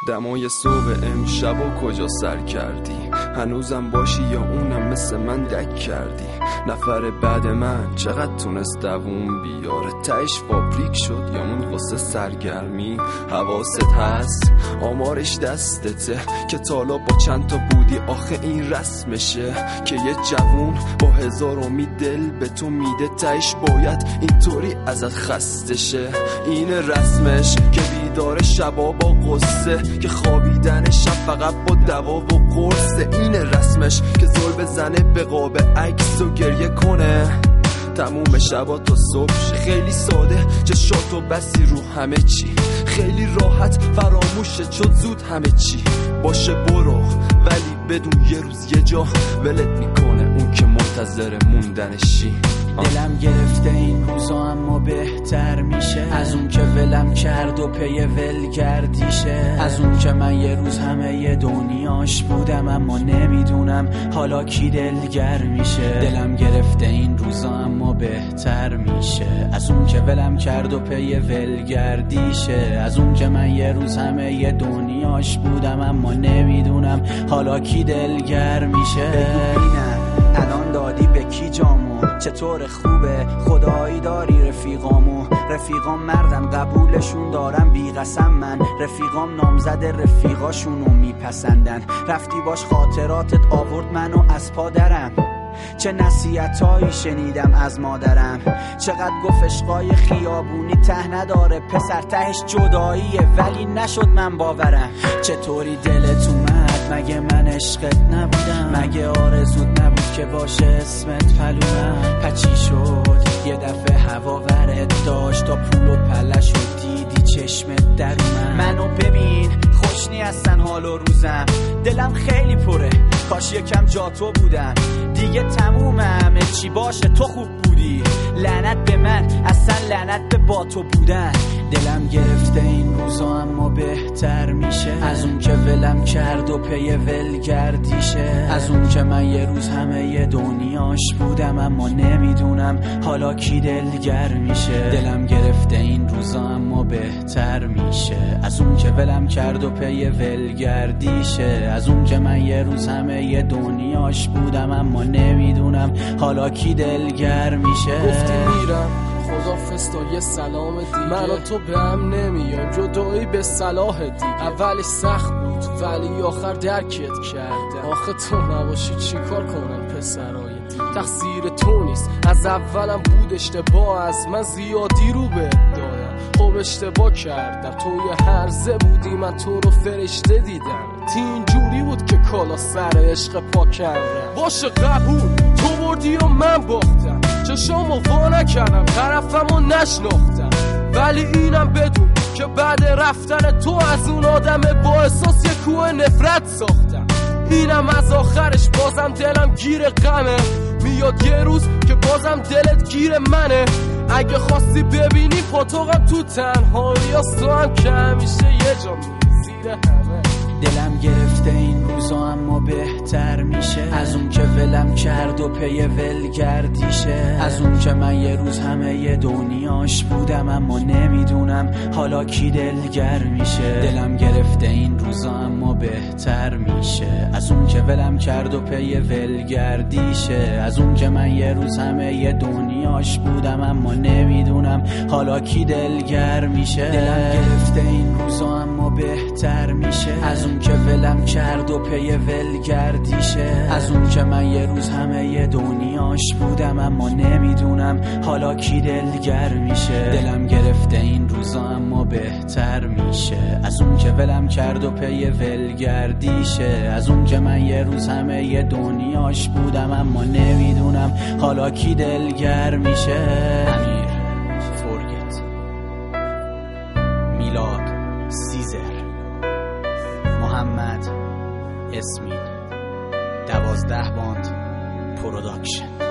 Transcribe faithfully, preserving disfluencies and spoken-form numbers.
دمای صبح امشب و کجا سر کردی؟ هنوزم باشی یا اونم مثل من دک کردی؟ نفر بعد من چقدر تونست دووم بیاره؟ تهش فابریک شد یا اون واسه سرگرمی؟ حواست هست آمارش دستته که تالا با چند تا بودی؟ آخه این رسمشه که یه جوون با هزار امید دل به تو میده، تهش باید اینطوری ازت خسته شه. این رسمش که بیدار شبا با قصه، که خوابیدن شب فقط با دوا و قرصه. این رسمش که زل بزنه به قاب عکس و گریه کنه تموم شبا تا صبح. خیلی ساده چشات و بسی رو همه چی، خیلی راحت فراموشه چون زود همه چی باشه برو، ولی بدون یه روز یه جا ولت میکنه اون که منتظر موندنشی. دلم گرفته این روزا اما بهتر میشه از اون که ولم کرد و پی ولگردیشه، از اون که من یه روز همه یه دنیاش بودم اما نمیدونم حالا کی دلگر میشه. دلم گرفته این روزا اما بهتر میشه از اون که ولم کرد و پی ولگردیشه، از اون که من یه روز همه یه دنیاش بودم اما نمیدونم حالا کی دلگر میشه. ببینم الان دادی به کی جامو؟ چطور خوبه خدایی داری رفیقامو؟ رفیقام مردن قبولشون دارم بی قسم، من رفیقام نامزد رفیقاشونو میپسندن. رفتی باش خاطراتت آورد منو از پادرم، چه نصیحتایی شنیدم از مادرم. چقدر گفت عشقای خیابونی ته نداره پسر، تهش جداییه ولی نشد من باورم. چطوری دلت اومد؟ مگه من عشقت نبودم؟ مگه آرزوت نبود که باشه اسمت پلوم؟ پچی شد یه دفعه هوا ورد داشت تا پول و پلش و دیدی چشمت در اومد. منو ببین خوشنی هستن حال و روزم، دلم خیلی پره کاش یکم جا تو بودم. دیگه تمومم چی باشه تو خوب بودی، لعنت به من اصلا لعنت به با تو بودن. دلم گرفته این روزا اما بهتر میشه از اون که ولم کرد و پی ولگردیشه، از اون که من یه روز همه یه دنیاش بودم اما نمیدونم حالا کی دلگر میشه. دلم گرفته این روزا اما بهتر میشه از اون که ولم کرد و پی ولگردیشه، از اون که من یه روز همه یه دنیاش بودم اما نمیدونم حالا کی دلگر میشه. گفتی میرم خدا فستا یه سلام دیگه، من و تو به هم نمیایم جدایی به صلاح دیگه. اولش سخت بود ولی آخر درکت کردم. آخه تو نباشی چی کار کنم پسرای دیگه؟ تقصیر تو نیست از اولم بود اشتباه از من زیادی رو بهت دادم. خب اشتباه کردم تو یه هرزه بودی من تو رو فرشته دیدم. تی اینجوری بود که کالا سر عشق پا کردم. باشه قبول تو بردی و من باختم، چشامو وا نکردم طرفمو نشناختم، ولی اینم بدون که بعد رفتن تو از اون آدم با احساس یه کوه نفرت ساختم. اینم از آخرش بازم دلم گیر غمه، میاد یه روز که بازم دلت گیر منه. اگه خواستی ببینی پاتوقم تو تنهایی از تو هم که همیشه یه جا میری زیر همه. دلم گرفته این روزا اما بهتر میشه از اون که ولم کرد و پی ولگردیشه، از اون که من یه روز همه یه دنیاش بودم اما نمیدونم حالا کی دلگر میشه. دلم گرفته این روزا اما بهتر میشه از اون که ولم کرد و پی ولگردیشه، از اون که من یه روز همه یه دنیاش بودم اما نمیدونم حالا کی دلگر میشه. دلم گرفته این روزا اما بهتر میشه از اون که ولم کرد و پی ولگردیشه، از اون که من یه روز همه یه دنیاش بودم اما نمیدونم حالا کی دلگر میشه. دلم گرفته این روزا اما بهتر میشه از اون که ولم کرد و پی ولگردیشه، از اون که من یه روز همه یه دنیاش بودم اما نمیدونم حالا کی دلگر میشه. امیر فورگت، میلاد سیزر، محمد اسمین، دوازده باند پروداکشن.